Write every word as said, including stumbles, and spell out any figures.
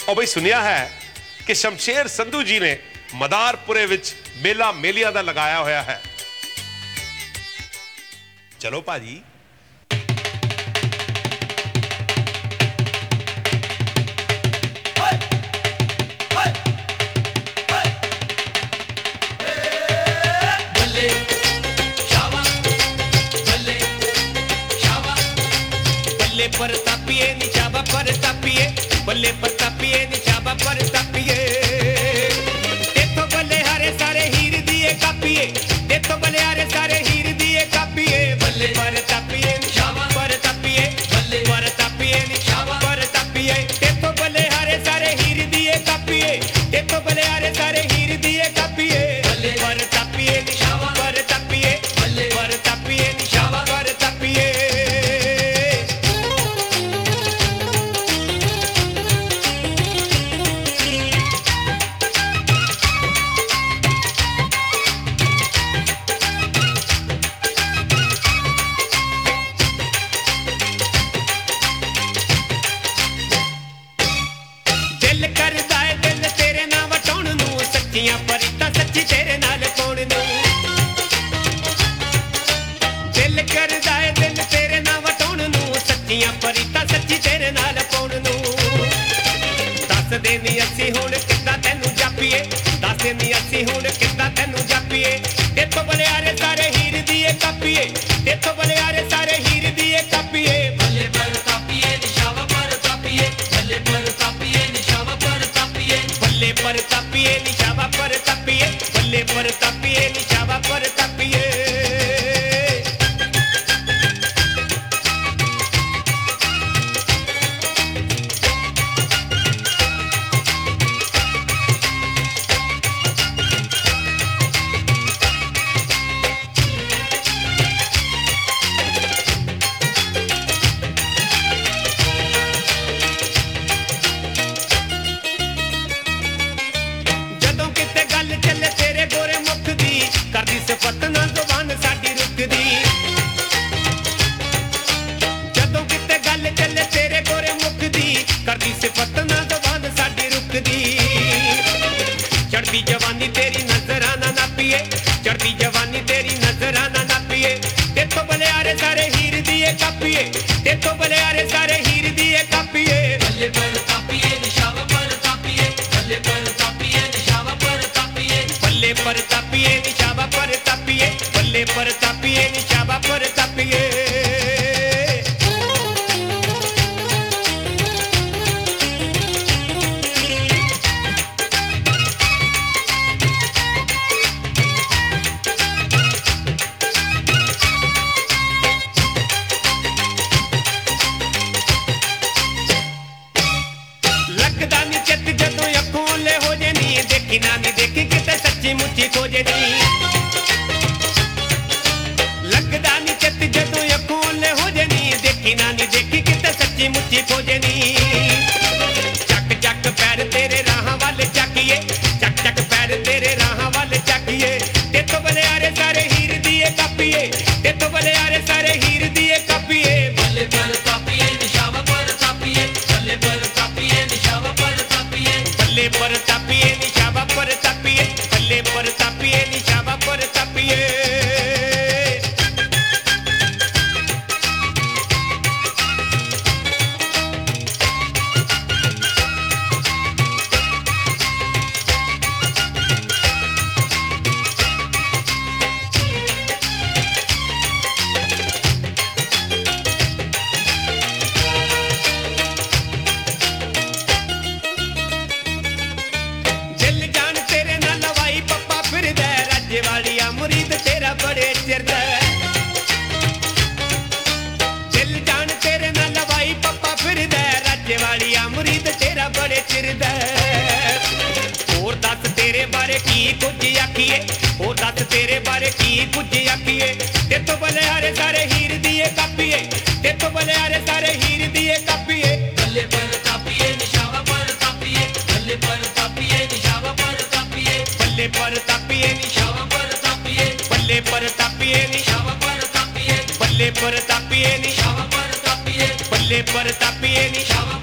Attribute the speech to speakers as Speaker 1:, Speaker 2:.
Speaker 1: और बई सुनिया है कि शमशेर संधू जी ने मदारपुरे विच मेला मेलिया दा लगाया होया है। चलो भाजी।
Speaker 2: बल्ले पर तापिए निशाबा पर तापिए, बल्ले पर तापिए निशाबा पर तापिए। देखो बल्ले हरे सारे हीर दिए कापिए, देखो बल्ले हरे सारे हीर दिए कापिए। बल्ले पर तापिए निशाबा पर तापिए, बल्ले पर तापिए निशाबा पर तापिए। देखो बल्ले हरे सारे हीर दिए कापिए, देखो बल्ले हरे सारे हीर दिए कापिए। बल्ले पर तापिए निशाबा पर तापिए, बल्ले पर तापिए निशाबा पर तापिए। दिल करदा है दिल तेरे नाल वटाउण नूं, सच्चियां परीतां सच्ची तेरे नाल पाउण नूं। दिल करदा है दिल तेरे नाल वटाउण नूं, सच्चियां परीतां सच्ची तेरे नाल पाउण नूं। दस दे नी असीं हुण किद्दां तैनूं जापीए, दस दे नी असीं हुण किद्दां तैनूं जापीए। देखो बलियारे सारे हीर दिए कापीए, देखो बलियारे सारे हीर दिए कापीए। बल्ले पर तापीए निशावा पर तापीए, बल्ले पर तापीए निशावा पर तापीए। बल्ले पर तापीए निशावा पर तापीए, बल्ले पर तापीए निशावा पर तापीए। ਜਦੋਂ ਕਿਤੇ ਗੱਲ ਚੱਲੇ ਤੇਰੇ ਗੋਰੇ ਮੁਖ ਦੀ, ਕਰਦੀ ਸਿਫਤ ਨਾ ਜ਼ੁਬਾਨ ਸਾਡੀ ਰੁਕਦੀ। ਜਦੋਂ ਕਿਤੇ ਗੱਲ ਚੱਲੇ ਤੇਰੇ ਗੋਰੇ ਮੁਖ ਦੀ, ਕਰਦੀ ਸਿਫਤ ਨਾ ਜ਼ੁਬਾਨ ਸਾਡੀ ਰੁਕਦੀ। ਚੜਦੀ ਜਵਾਨੀ ਤੇਰੀ ਨਜ਼ਰਾਂ ਨਾ ਨਾਪੀਏ, ਚੜਦੀ ਜਵਾਨੀ ਤੇਰੀ ਨਜ਼ਰਾਂ ਨਾ ਨਾਪੀਏ। ਦੇਖੋ ਬਲਿਆਰੇ ਸਾਰੇ ਹੀਰ ਦੀਏ ਕਾਪੀਏ, ਦੇਖੋ ਬਲਿਆਰੇ ਸਾਰੇ ਹੀਰ ਦੀਏ ਕਾਪੀਏ। ਬੱਲੇ ਪਰ ਤਾਪੀਏ ਨਿਸ਼ਾਵਾ ਪਰ ਤਾਪੀਏ, ਬੱਲੇ ਪਰ ਤਾਪੀਏ ਨਿਸ਼ਾਵਾ ਪਰ ਤਾਪੀਏ। ਬੱਲੇ ਪਰ ਤਾਪੀਏ ਨਿਸ਼ਾਵਾ ਪਰ ਤਾਪੀਏ, ਬੱਲੇ ਪਰ ਤਾਪੀਏ ਨਿਸ਼ਾਵਾ ਪਰ ਤਾਪੀਏ। ਲੱਗਦਾ ਨੀ ਚਿੱਤ ਜਦੋਂ ਅੱਖੋਂ ਓਲੇ ਹੋ ਜੇ ਨੀ, ਦੇਖੀ ਨਾ ਨੀ ਦੇਖੀ ਕਿਤੇ ਸੱਚੀ ਮੁੱਚੀ ਖੋਜੇ ਨੀ। ਲੱਗਦਾ ਨੀ ਚਿੱਤ ਜਦੋਂ ਅੱਖੋਂ ਓਲੇ ਹੋ ਜੇ ਨੀ, ਦੇਖੀ ਨਾ ਨੀ ਦੇਖੀ ਕਿਤੇ ਸੱਚੀ ਮੁੱਚੀ ਖੋਜੇ ਨੀ। ਚੱਕ ਚੱਕ ਪੈਰ ਤੇਰੇ ਰਾਹਾਂ ਵੱਲ ਚੱਕੀਏ, ਚੱਕ ਚੱਕ ਪੈਰ ਤੇਰੇ ਰਾਹਾਂ ਵੱਲ ਚੱਕੀਏ। ਦੇਖੋ ਬਲਿਆਰੇ ਸਾਰੇ ਹੀਰ ਦੀਏ ਕਾਪੀਏ, ਦੇਖੋ ਬਲਿਆਰੇ ਸਾਰੇ ਹੀਰ ਦੀਏ ਕਾਪੀਏ। ਬੱਲੇ ਪਰ ਤਾਪੀਏ ਨਿਸ਼ਾਵਾ ਪਰ ਤਾਪੀਏ, ਬੱਲੇ ਪਰ ਤਾਪੀਏ ਨਿਸ਼ਾਵਾ ਪਰ ਤਾਪੀਏ। ਬੱਲੇ ਪਰ ਤਾਪੀਏ ਨਿਸ਼ਾਵਾ ਪਰ ਤਾਪੀਏ, ਬੱਲੇ ਪਰ ਤਾਪੀਏ ਨਿਸ਼ਾਵਾ ਪਰ ਤਾਪੀਏ। ਦਿਲ ਜਾਨ ਤੇਰੇ ਨਾਲ ਲਵਾਈ ਪੱਪਾ ਫਿਰਦਾ, ਰਾਜੇ ਵਾਲੀਆ ਮੁਰੀਦ ਤੇਰਾ ਬੜੇ ਚਿਰ ਦਾ। ਦਿਲ ਜਾਨ ਤੇਰੇ ਨਾਲ ਲਵਾਈ ਪੱਪਾ ਫਿਰਦਾ, ਰਾਜੇ ਵਾਲੀਆ ਮੁਰੀਦ ਤੇਰਾ ਬੜੇ ਚਿਰ ਦਾ। ਹੋਰ ਦੱਸ ਤੇਰੇ ਬਾਰੇ ਕੀ ਕੁਝ ਆਖੀਏ, ਹੋਰ ਦੱਸ ਤੇਰੇ ਬਾਰੇ ਕੀ ਕੁਝ ਆਖੀਏ। ਦੇਖੋ ਬਲਿਆਰੇ ਸਾਰੇ ਹੀਰ ਦੀਏ ਕਾਪੀਏ, ਦੇਖੋ ਬਲਿਆਰੇ ਸਾਰੇ ਹੀਰ ਦੀਏ ਕਾਪੀਏ। ਬੱਲੇ ਪਰ ਤਾਪੀਏ ਨਿਸ਼ਾਵਾ ਪਰ ਤਾਪੀਏ, ਬੱਲੇ ਪਰ ਤਾਪੀਏ ਨਿਸ਼ਾਵਾ ਪਰ ਤਾਪੀਏ। ਬੱਲੇ ਪਰ ਤਾਪੀਏ ਨਿਸ਼ਾਵਾ ਪਰ ਤਾਪੀਏ, ਬੱਲੇ ਪਰ ਤਾਪੀਏ ਨਿਸ਼ਾਵਾ ਪਰ ਤਾਪੀਏ। ਬੱਲੇ ਪਰ ਤਾਪੀਏ ਨਿਸ਼ਾਵਾ ਪਰ ਤਾਪੀਏ, ਬੱਲੇ ਪਰ ਤਾਪੀਏ ਨਿਸ਼ਾਵਾ